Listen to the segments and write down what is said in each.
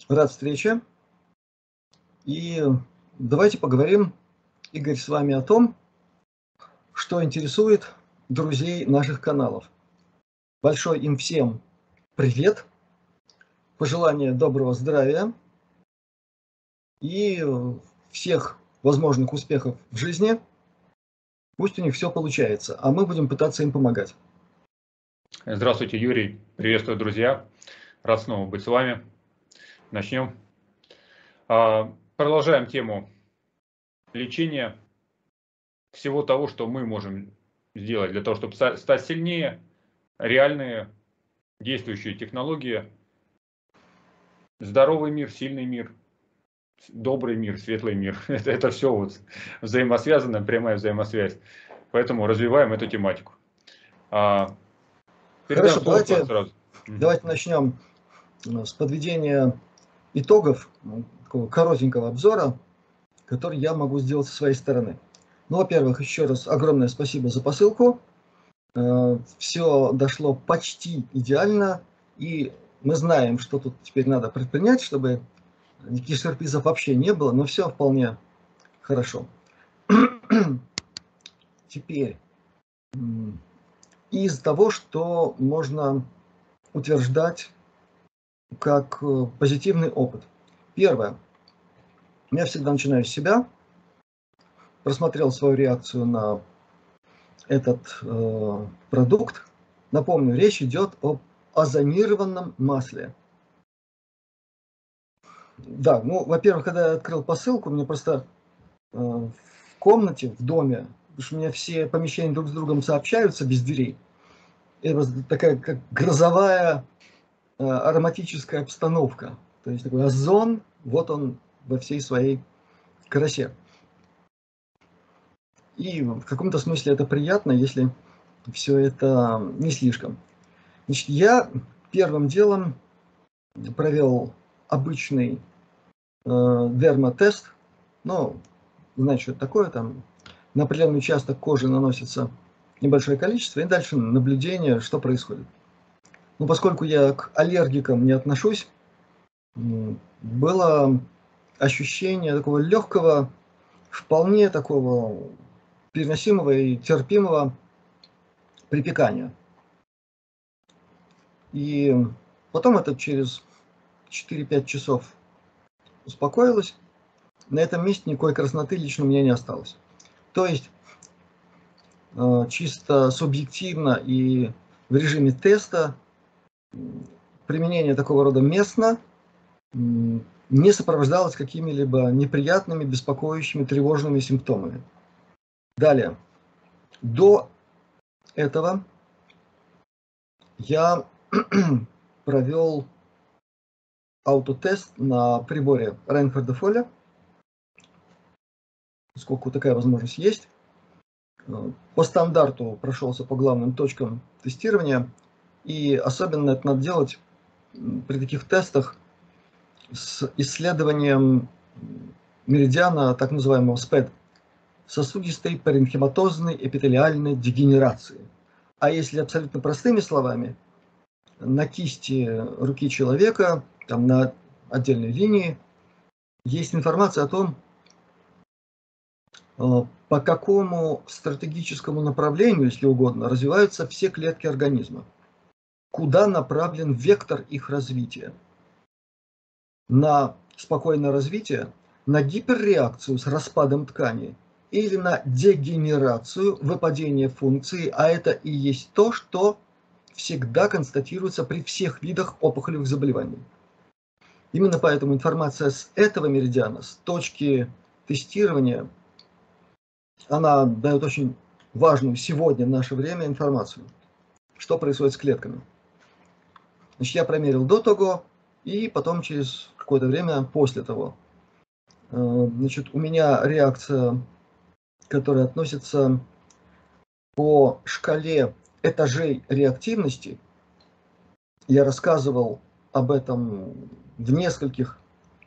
Рад встрече. И давайте поговорим, Игорь, с вами о том, что интересует друзей наших каналов. Большой им всем привет, пожелания доброго здравия и всех возможных успехов в жизни. Пусть у них все получается, а мы будем пытаться им помогать. Здравствуйте, Юрий. Приветствую, друзья. Рад снова быть с вами. Начнем. Продолжаем тему лечения всего того, что мы можем сделать для того, чтобы стать сильнее. Реальные действующие технологии. Здоровый мир, сильный мир, добрый мир, светлый мир. Это все вот взаимосвязано, прямая взаимосвязь. Поэтому развиваем эту тематику. Хорошо, Сразу. давайте начнем с подведения итогов, такого коротенького обзора, который я могу сделать со своей стороны. Ну, во-первых, еще раз огромное спасибо за посылку. Все дошло почти идеально, и мы знаем, что тут теперь надо предпринять, чтобы никаких сюрпризов вообще не было, но все вполне хорошо. Теперь, из того, что можно утверждать как позитивный опыт. Первое. Я всегда начинаю с себя. Просмотрел свою реакцию на этот продукт. Напомню, речь идет об озонированном масле. Да, ну, во-первых, когда я открыл посылку, мне просто в комнате, в доме, потому что у меня все помещения друг с другом сообщаются без дверей. Это такая как грозовая ароматическая обстановка. То есть такой озон, вот он во всей своей красе. И в каком-то смысле это приятно, если все это не слишком. Значит, я первым делом провел обычный дермотест. Ну, знаете, что это такое, там на определенный участок кожи наносится небольшое количество, и дальше наблюдение, что происходит. Но поскольку я к аллергикам не отношусь, было ощущение такого легкого, вполне такого переносимого и терпимого припекания. И потом это через 4-5 часов успокоилось. На этом месте никакой красноты лично у меня не осталось. То есть чисто субъективно и в режиме теста применение такого рода местно не сопровождалось какими-либо неприятными, беспокоящими, тревожными симптомами. Далее. До этого я провел аутотест на приборе Райнхарда-Фоля, поскольку такая возможность есть. По стандарту прошелся по главным точкам тестирования, и особенно это надо делать при таких тестах с исследованием меридиана, так называемого СПЭД, сосудистой паренхиматозной эпителиальной дегенерации. А если абсолютно простыми словами, на кисти руки человека, там на отдельной линии, есть информация о том, по какому стратегическому направлению, если угодно, развиваются все клетки организма, куда направлен вектор их развития. На спокойное развитие, на гиперреакцию с распадом ткани или на дегенерацию, выпадение функции, а это и есть то, что всегда констатируется при всех видах опухолевых заболеваний. Именно поэтому информация с этого меридиана, с точки тестирования, она дает очень важную сегодня в наше время информацию, что происходит с клетками. Значит, я промерил до того и потом через какое-то время после того. Значит, у меня реакция, которая относится по шкале этажей реактивности. Я рассказывал об этом в нескольких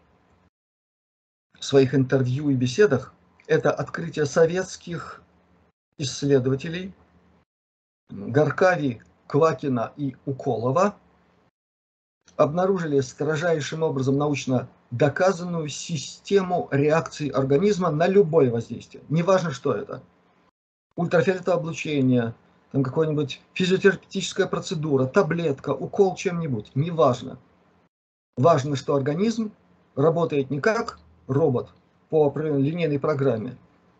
своих интервью и беседах. Это открытие советских исследователей Гаркави, Квакина и Уколова. обнаружили строжайшим образом научно доказанную систему реакций организма на любое воздействие. Неважно, что это. Ультрафиолетовое облучение, там какая-нибудь физиотерапевтическая процедура, таблетка, укол чем-нибудь. Неважно. Важно, что организм работает не как робот по линейной программе,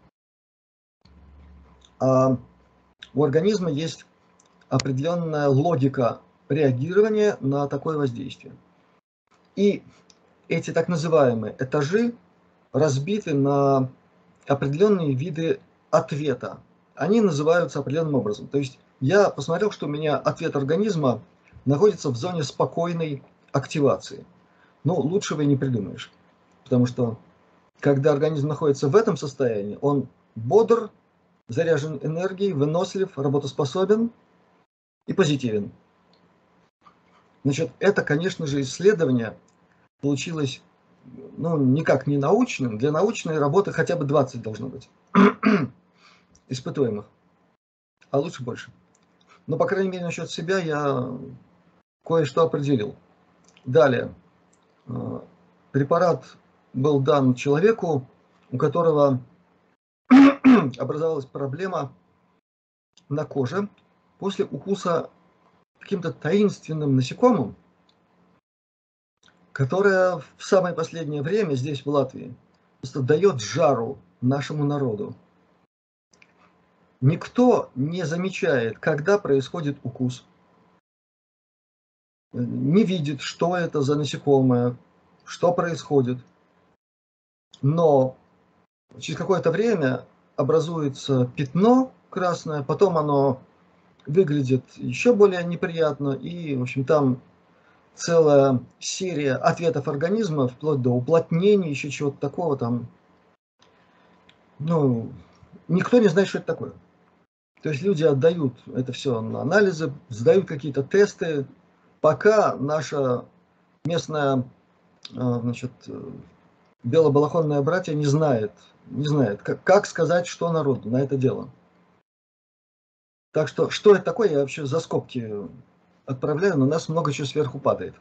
а у организма есть определенная логика реагирования на такое воздействие. И эти так называемые этажи разбиты на определенные виды ответа. Они называются определенным образом. То есть я посмотрел, что у меня ответ организма находится в зоне спокойной активации. Ну, лучшего и не придумаешь. Потому что когда организм находится в этом состоянии, он бодр, заряжен энергией, вынослив, работоспособен и позитивен. Значит, это, конечно же, исследование получилось, ну, никак не научным. Для научной работы хотя бы 20 должно быть испытуемых, а лучше больше. Но, по крайней мере, насчет себя я кое-что определил. Далее. Препарат был дан человеку, у которого образовалась проблема на коже после укуса каким-то таинственным насекомым, которое в самое последнее время здесь, в Латвии, просто дает жару нашему народу. Никто не замечает, когда происходит укус, не видит, что это за насекомое, что происходит. Но через какое-то время образуется пятно красное, потом оно выглядит еще более неприятно, и, в общем, там целая серия ответов организма, вплоть до уплотнения, еще чего-то такого там. Ну, никто не знает, что это такое. То есть люди отдают это все на анализы, сдают какие-то тесты, пока наша местная, значит, белобалахонное братья не знает, как сказать, что народу на это дело. Так что это такое, я вообще за скобки отправляю, но у нас много чего сверху падает.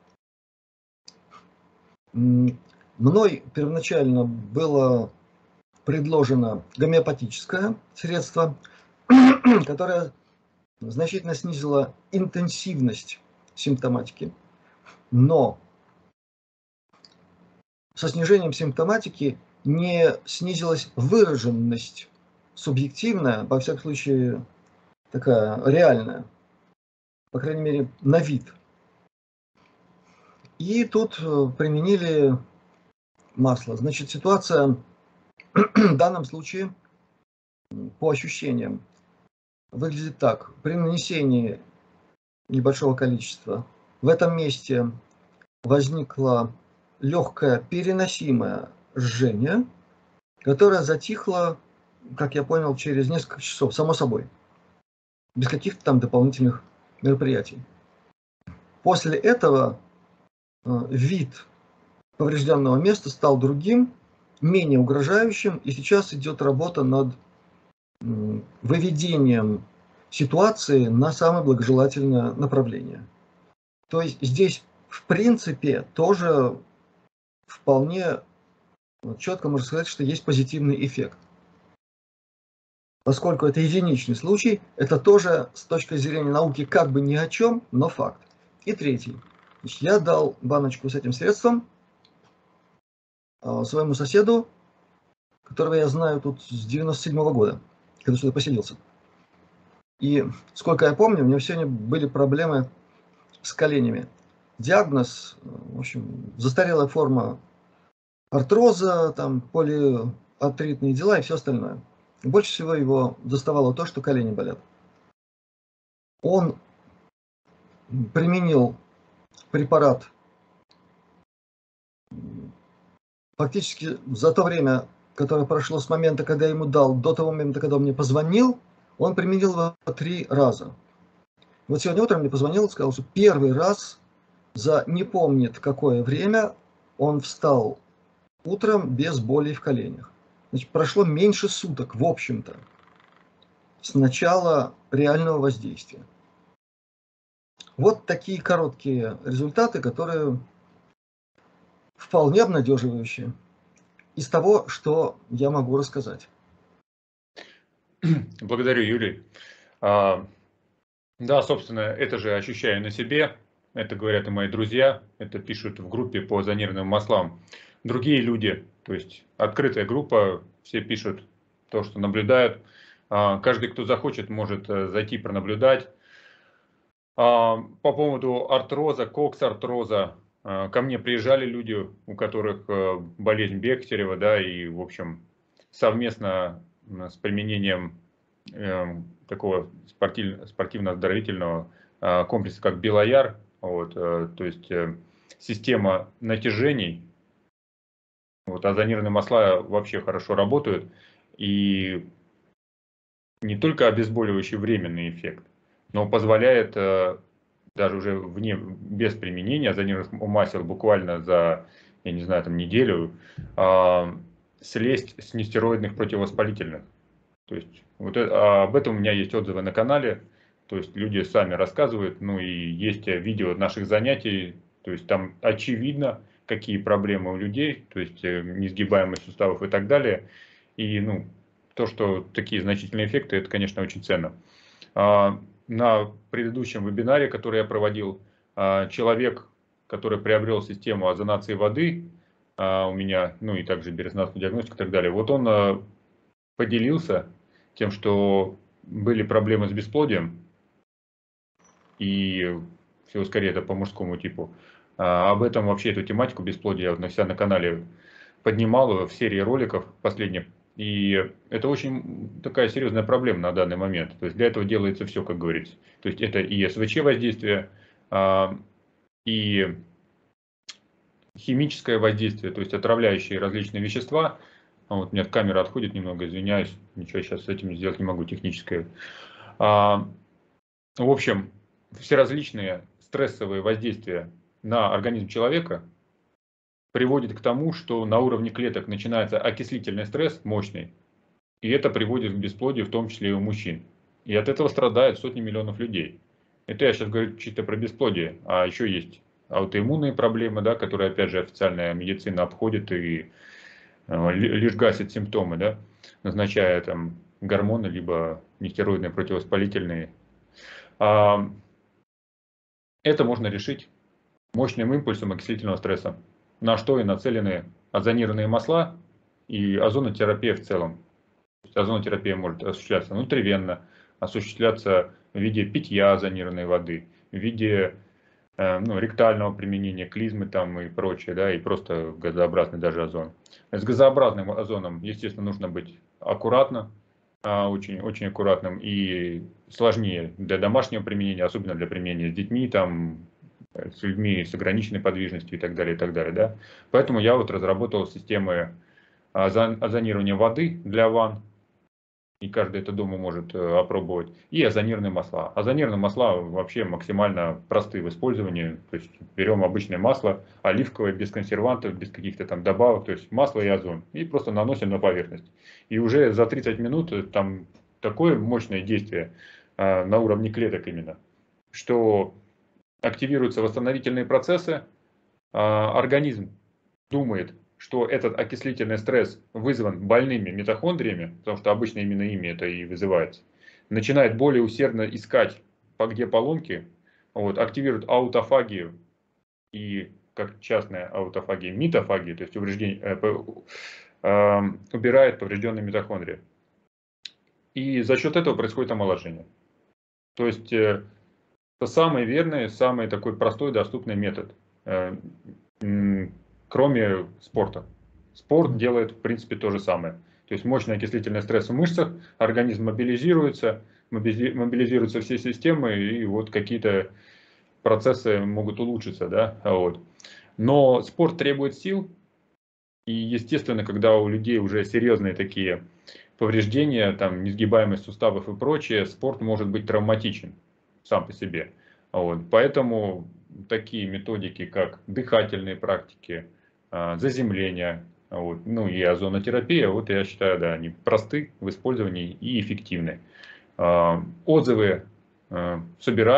Мной первоначально было предложено гомеопатическое средство, которое значительно снизило интенсивность симптоматики, но со снижением симптоматики не снизилась выраженность субъективная, во всяком случае такая реальная, по крайней мере на вид. И тут применили масло. Значит, ситуация в данном случае по ощущениям выглядит так. При нанесении небольшого количества в этом месте возникло легкое переносимое жжение, которое затихло, как я понял, через несколько часов, само собой, без каких-то там дополнительных мероприятий. После этого вид поврежденного места стал другим, менее угрожающим, и сейчас идет работа над выведением ситуации на самое благожелательное направление. То есть здесь, в принципе, тоже вполне четко можно сказать, что есть позитивный эффект. Поскольку это единичный случай, это тоже с точки зрения науки как бы ни о чем, но факт. И третий. Значит, я дал баночку с этим средством своему соседу, которого я знаю тут с 97-го года, когда сюда поселился. И сколько я помню, у него сегодня были проблемы с коленями. Диагноз, в общем, застарелая форма артроза, там полиартритные дела и все остальное. Больше всего его доставало то, что колени болят. Он применил препарат фактически за то время, которое прошло с момента, когда я ему дал, до того момента, когда он мне позвонил, он применил его 3 раза. Вот сегодня утром мне позвонил и сказал, что первый раз за не помнит какое время он встал утром без боли в коленях. Значит, прошло меньше суток, в общем-то, с начала реального воздействия. Вот такие короткие результаты, которые вполне обнадеживающие из того, что я могу рассказать. Благодарю, Юрий. Да, собственно, это же ощущаю на себе. Это говорят и мои друзья, это пишут в группе по зонированным маслам другие люди. То есть открытая группа, все пишут то, что наблюдают. Каждый, кто захочет, может зайти пронаблюдать. По поводу артроза, кокс-артроза, ко мне приезжали люди, у которых болезнь Бехтерева, да, и, в общем, совместно с применением такого спортивно-оздоровительного комплекса, как Белояр, вот, то есть система натяжений, вот, озонированные масла вообще хорошо работают, и не только обезболивающий временный эффект, но позволяет даже уже без применения озонированных масел буквально за, я не знаю, там неделю слезть с нестероидных противовоспалительных. То есть вот об этом у меня есть отзывы на канале, то есть люди сами рассказывают, ну и есть видео наших занятий, то есть там очевидно, какие проблемы у людей, то есть несгибаемость суставов и так далее. И ну, то, что такие значительные эффекты, это, конечно, очень ценно. На предыдущем вебинаре, который я проводил, человек, который приобрел систему озонации воды у меня, ну и также биорезонансную диагностику и так далее, вот он поделился тем, что были проблемы с бесплодием, и всего скорее это по мужскому типу. Об этом вообще, эту тематику бесплодия я на себя на канале поднимал в серии роликов последних. И это очень такая серьезная проблема на данный момент. То есть для этого делается все, как говорится. То есть это и СВЧ воздействие, и химическое воздействие, то есть отравляющие различные вещества. Вот у меня камера отходит немного, извиняюсь, ничего сейчас с этим сделать не могу, техническое. В общем, все различные стрессовые воздействия на организм человека приводит к тому, что на уровне клеток начинается окислительный стресс мощный, и это приводит к бесплодию, в том числе и у мужчин. И от этого страдают сотни миллионов людей. Это я сейчас говорю чисто про бесплодие, а еще есть аутоиммунные проблемы, да, которые, опять же, официальная медицина обходит и лишь гасит симптомы, да, назначая там гормоны, либо нестероидные противовоспалительные. Это можно решить мощным импульсом окислительного стресса, на что и нацелены озонированные масла и озонотерапия в целом. Озонотерапия может осуществляться внутривенно, осуществляться в виде питья озонированной воды, в виде ректального применения, клизмы там и прочее, да, и просто газообразный даже озон. С газообразным озоном, естественно, нужно быть аккуратно, очень, очень аккуратным и сложнее для домашнего применения, особенно для применения с детьми, там, с людьми с ограниченной подвижностью и так далее, да. Поэтому я вот разработал системы озонирования воды для ванн, и каждый это дома может опробовать, и озонированные масла. Озонированные масла вообще максимально простые в использовании, то есть берем обычное масло, оливковое, без консервантов, без каких-то там добавок, то есть масло и озон, и просто наносим на поверхность. И уже за 30 минут там такое мощное действие на уровне клеток именно, что активируются восстановительные процессы, организм думает, что этот окислительный стресс вызван больными митохондриями, потому что обычно именно ими это и вызывается, начинает более усердно искать, где поломки, вот, активирует аутофагию и, как частная аутофагия, митофагию, то есть убирает поврежденные митохондрии. И за счет этого происходит омоложение. То есть это самый верный, самый такой простой, доступный метод, кроме спорта. Спорт делает, в принципе, то же самое. То есть мощный окислительный стресс в мышцах, организм мобилизируется все системы, и вот какие-то процессы могут улучшиться, да, вот. Но спорт требует сил, и, естественно, когда у людей уже серьезные такие повреждения, там, несгибаемость суставов и прочее, спорт может быть травматичен сам по себе. Вот. Поэтому такие методики, как дыхательные практики, заземление, вот, ну и озонотерапия, вот я считаю, да, они просты в использовании и эффективны. Отзывы собираю,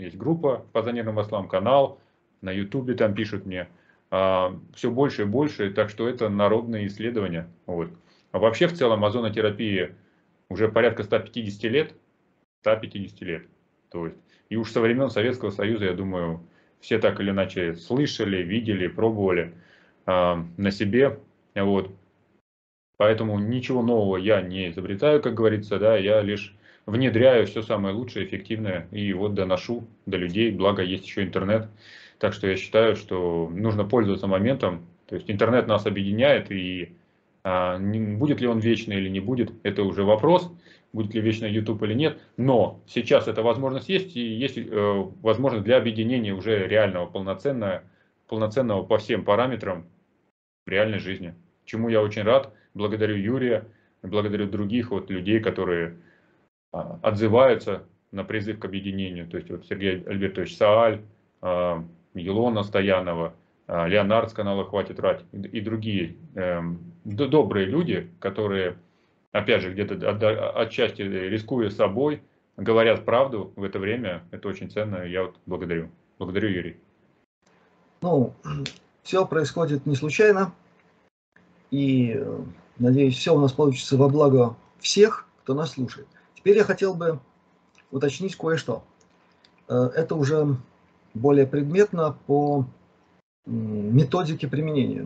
есть группа по озонированным маслам, канал, на YouTube там пишут мне. Все больше и больше, так что это народные исследования. Вот. А вообще в целом озонотерапия уже порядка 150 лет. 150 лет. То есть, и уж со времен Советского Союза, я думаю, все так или иначе слышали, видели, пробовали на себе. Вот. Поэтому ничего нового я не изобретаю, как говорится, да, я лишь внедряю все самое лучшее, эффективное и вот доношу до людей, благо есть еще интернет. Так что я считаю, что нужно пользоваться моментом. То есть интернет нас объединяет, и будет ли он вечный или не будет, это уже вопрос, будет ли вечный YouTube или нет. Но сейчас эта возможность есть, и есть возможность для объединения уже реального, полноценного по всем параметрам в реальной жизни. Чему я очень рад. Благодарю Юрия, благодарю других вот людей, которые отзываются на призыв к объединению. То есть вот Сергей Альбертович Сааль, Илона Стоянова, Леонард с канала «Хватит врать» и другие добрые люди, которые, опять же, где-то отчасти рискуя собой, говорят правду в это время. Это очень ценно, я вот благодарю. Благодарю, Юрий. Ну, все происходит не случайно. И, надеюсь, все у нас получится во благо всех, кто нас слушает. Теперь я хотел бы уточнить кое-что. Это уже более предметно по методике применения.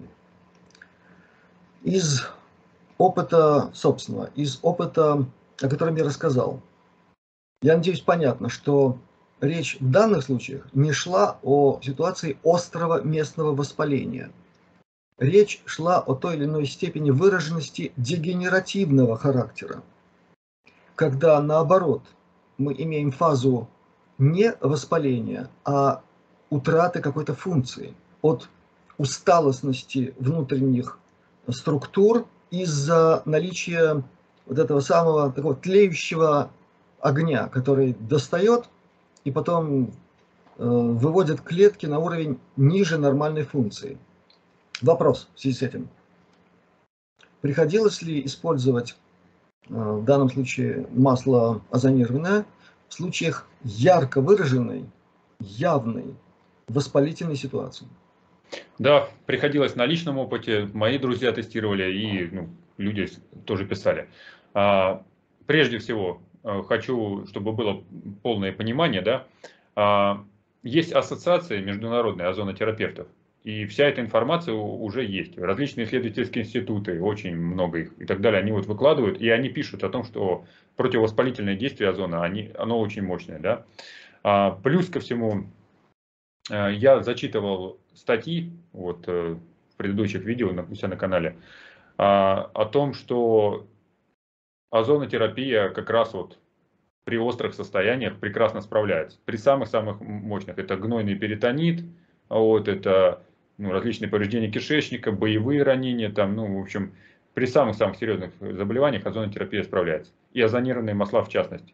Из опыта собственного, из опыта, о котором я рассказал, я надеюсь, понятно, что речь в данных случаях не шла о ситуации острого местного воспаления. Речь шла о той или иной степени выраженности дегенеративного характера, когда, наоборот, мы имеем фазу не воспаления, а утраты какой-то функции, от усталостности внутренних структур из-за наличия вот этого самого такого тлеющего огня, который достает и потом выводит клетки на уровень ниже нормальной функции. Вопрос в связи с этим. Приходилось ли использовать в данном случае масло озонированное в случаях ярко выраженной, явной воспалительной ситуации? Да, приходилось на личном опыте. Мои друзья тестировали и люди тоже писали. Прежде всего, хочу, чтобы было полное понимание, да, есть ассоциация международная озонотерапевтов. И вся эта информация уже есть. Различные исследовательские институты, очень много их и так далее, они вот выкладывают, и они пишут о том, что противовоспалительное действие озона, оно очень мощное. Да? Плюс ко всему, я зачитывал статьи вот, в предыдущих видео у себя на канале о том, что озонотерапия как раз вот при острых состояниях прекрасно справляется. При самых-самых мощных. Это гнойный перитонит, вот, это различные повреждения кишечника, боевые ранения, там, в общем, при самых-самых серьезных заболеваниях озонотерапия справляется. И озонированные масла в частности.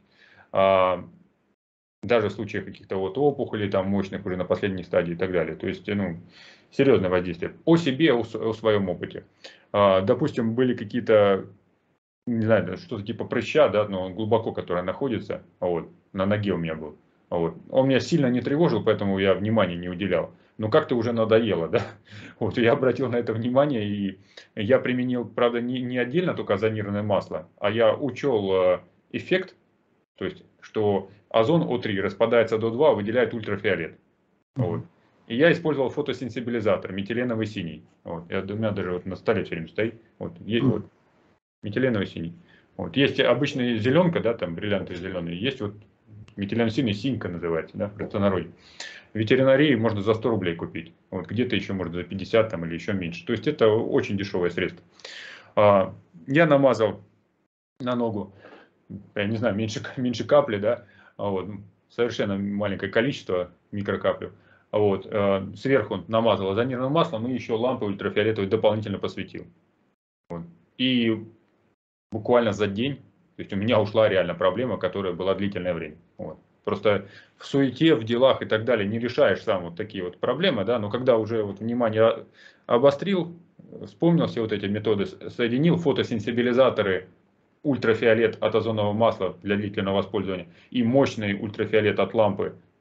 Даже в случае каких-то вот опухолей, там, мощных уже на последней стадии и так далее. То есть, серьезное воздействие. О себе, о своем опыте. Допустим, были какие-то, не знаю, что-то типа прыща, да, но глубоко, которое находится, вот, на ноге у меня был. Вот. Он меня сильно не тревожил, поэтому я внимания не уделял. Но как-то уже надоело, да. Вот, я обратил на это внимание, и я применил, правда, не отдельно только озонированное масло, а я учел эффект, то есть, что озон О3 распадается до 2, выделяет ультрафиолет. Вот. И я использовал фотосенсибилизатор, метиленовый синий. Вот. У меня даже вот на столе все время стоит. Вот. Вот. Метиленовый синий. Вот. Есть обычная зеленка, да, там бриллианты зеленые. Есть вот метиленовый синий, синька называется, да, в простонародье. В ветеринарии можно за 100 рублей купить. Вот. Где-то еще можно за 50 там, или еще меньше. То есть это очень дешевое средство. Я намазал на ногу, я не знаю, меньше капли, да, вот, совершенно маленькое количество микрокаплю. Вот, сверху намазал озонированным маслом и еще лампой ультрафиолетовой дополнительно посветил. Вот. И буквально за день, то есть у меня ушла реально проблема, которая была длительное время. Вот. Просто в суете, в делах и так далее не решаешь сам вот такие вот проблемы, да, но когда уже вот внимание обострил, вспомнил все вот эти методы, соединил фотосенсибилизаторы, ультрафиолет от озонового масла для длительного использования и мощный ультрафиолет от лампы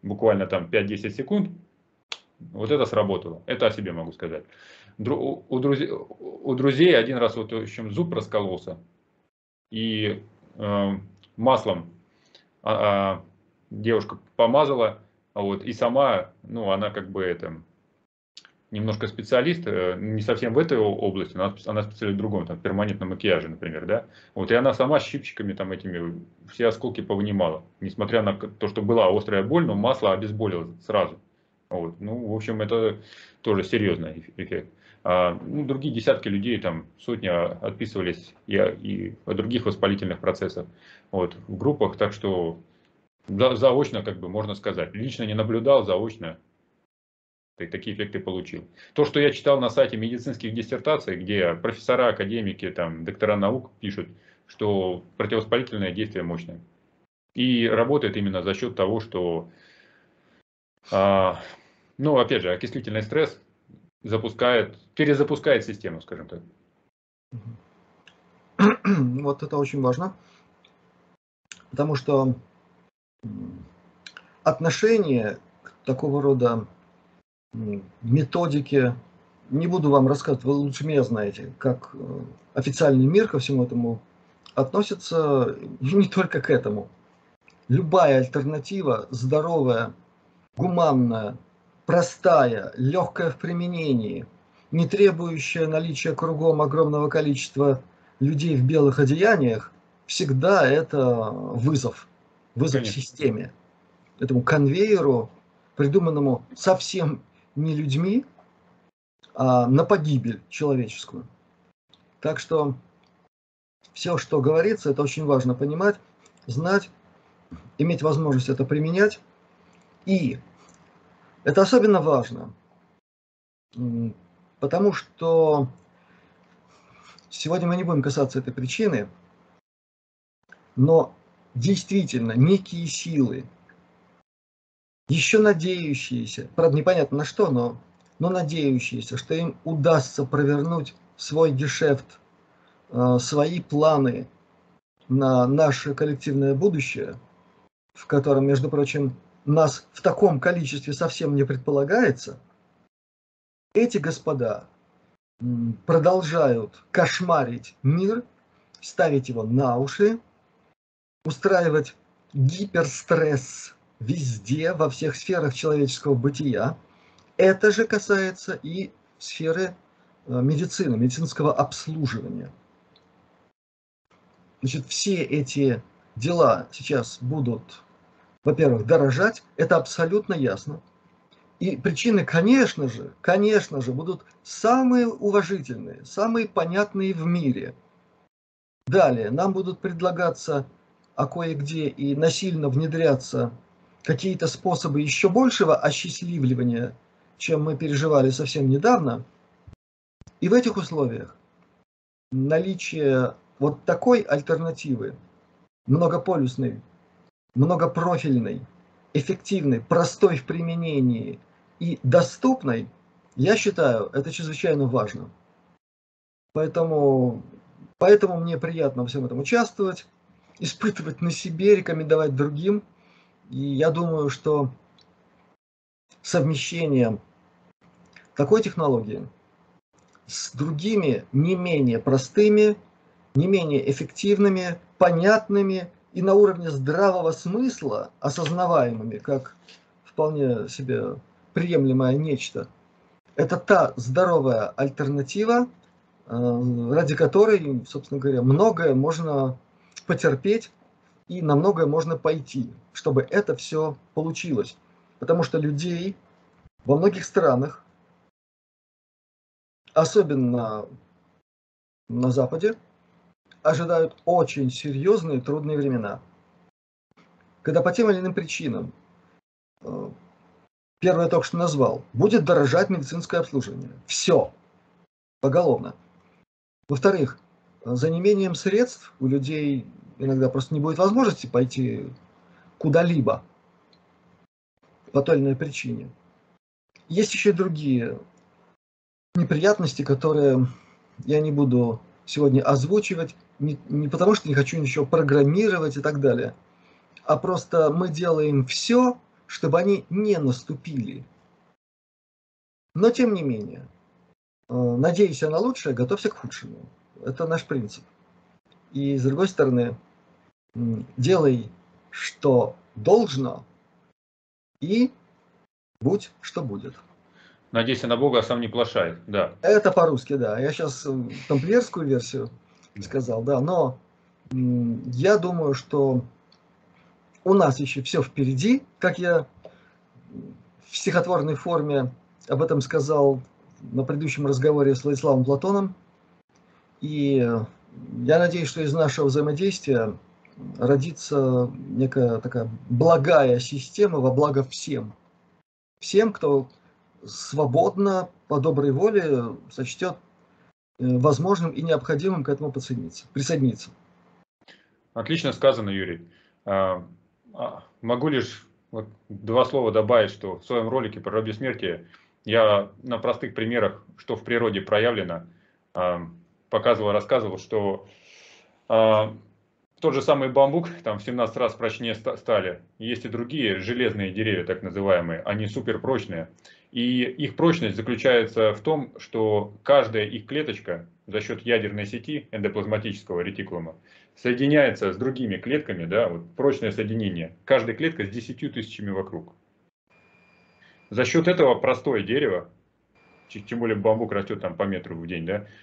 буквально там 5-10 секунд, вот это сработало. Это о себе могу сказать. У друзей один раз вот, в общем, зуб раскололся, и маслом девушка помазала, вот, и сама, ну, она как бы это, немножко специалист, не совсем в этой области, она специалист в другом, там, в перманентном макияже, например, да, вот, и она сама щипчиками там этими все осколки повынимала, несмотря на то, что была острая боль, но масло обезболило сразу, вот, ну, в общем, это тоже серьезный эффект. Ну, другие десятки людей, там, сотни отписывались и от других воспалительных процессов, вот, в группах, так что заочно, как бы, можно сказать, лично не наблюдал, заочно такие эффекты получил. То, что я читал на сайте медицинских диссертаций, где профессора, академики, там, доктора наук пишут, что противовоспалительное действие мощное. И работает именно за счет того, что, ну, опять же, окислительный стресс перезапускает систему, скажем так. Вот это очень важно, потому что отношение к такого рода методике, не буду вам рассказывать, вы лучше меня знаете, как официальный мир ко всему этому относится, и не только к этому. Любая альтернатива, здоровая, гуманная, простая, легкая в применении, не требующая наличия кругом огромного количества людей в белых одеяниях, всегда это вызов Конечно. системе, этому конвейеру, придуманному совсем не людьми, а на погибель человеческую. Так что все, что говорится, это очень важно понимать, знать, иметь возможность это применять. И это особенно важно, потому что сегодня мы не будем касаться этой причины, но действительно некие силы, еще надеющиеся, правда непонятно на что, но надеющиеся, что им удастся провернуть свой гешефт, свои планы на наше коллективное будущее, в котором, между прочим, нас в таком количестве совсем не предполагается, эти господа продолжают кошмарить мир, ставить его на уши, устраивать гиперстресс везде, во всех сферах человеческого бытия. Это же касается и сферы медицины, медицинского обслуживания. Значит, все эти дела сейчас будут, во-первых, дорожать, это абсолютно ясно. И причины, конечно же, будут самые уважительные, самые понятные в мире. Далее, нам будут предлагаться, а кое-где и насильно внедряться какие-то способы еще большего осчастливливания, чем мы переживали совсем недавно. И в этих условиях наличие вот такой альтернативы, многополюсной, многопрофильной, эффективной, простой в применении и доступной, я считаю, это чрезвычайно важно. Поэтому мне приятно во всем этом участвовать, испытывать на себе, рекомендовать другим. И я думаю, что совмещение такой технологии с другими не менее простыми, не менее эффективными, понятными и на уровне здравого смысла осознаваемыми как вполне себе приемлемое нечто, это та здоровая альтернатива, ради которой, собственно говоря, многое можно потерпеть и на многое можно пойти, чтобы это все получилось. Потому что людей во многих странах, особенно на Западе, ожидают очень серьезные трудные времена, когда по тем или иным причинам, первое я только что назвал, будет дорожать медицинское обслуживание. Все, поголовно. Во-вторых, за неимением средств у людей иногда просто не будет возможности пойти куда-либо по той или иной причине. Есть еще и другие неприятности, которые я не буду сегодня озвучивать, не потому что не хочу ничего программировать и так далее, а просто мы делаем все, чтобы они не наступили. Но тем не менее, надейся на лучшее, готовься к худшему. Это наш принцип. И с другой стороны, делай, что должно, и будь, что будет. Надейся на Бога, а сам не плашай, да. Это по-русски, да. Я сейчас тамплиерскую версию сказал, да. Но я думаю, что у нас еще все впереди, как я в стихотворной форме об этом сказал на предыдущем разговоре с Владиславом Платоном. И я надеюсь, что из нашего взаимодействия родится некая такая благая система во благо всем. Всем, кто свободно, по доброй воле сочтет возможным и необходимым к этому присоединиться. Отлично сказано, Юрий. Могу лишь вот 2 слова добавить, что в своем ролике про раб бессмертия я на простых примерах, что в природе проявлено, показывал, рассказывал, что тот же самый бамбук, там в 17 раз прочнее стали, есть и другие железные деревья, так называемые, они суперпрочные. И их прочность заключается в том, что каждая их клеточка за счет ядерной сети эндоплазматического ретикулума соединяется с другими клетками, да, вот прочное соединение. Каждая клетка с 10 тысячами вокруг. За счет этого простое дерево, тем более бамбук растет там по метру в день, да,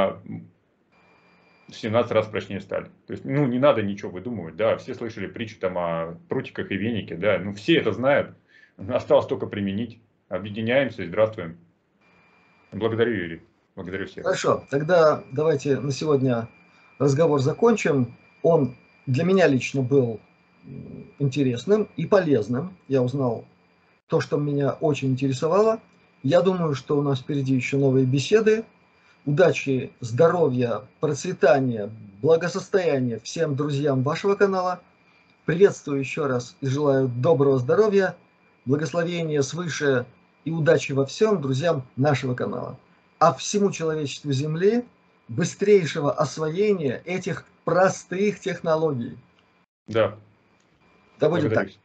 в 17 раз прочнее стали. То есть, не надо ничего выдумывать, да, все слышали притчу там о прутиках и венике, да, все это знают, осталось только применить. Объединяемся и здравствуем. Благодарю, Юрий. Благодарю всех. Хорошо, тогда давайте на сегодня разговор закончим. Он для меня лично был интересным и полезным. Я узнал то, что меня очень интересовало. Я думаю, что у нас впереди еще новые беседы. Удачи, здоровья, процветания, благосостояния всем друзьям вашего канала. Приветствую еще раз и желаю доброго здоровья, благословения свыше и удачи во всем друзьям нашего канала. А всему человечеству Земли быстрейшего освоения этих простых технологий. Да. Да будет так.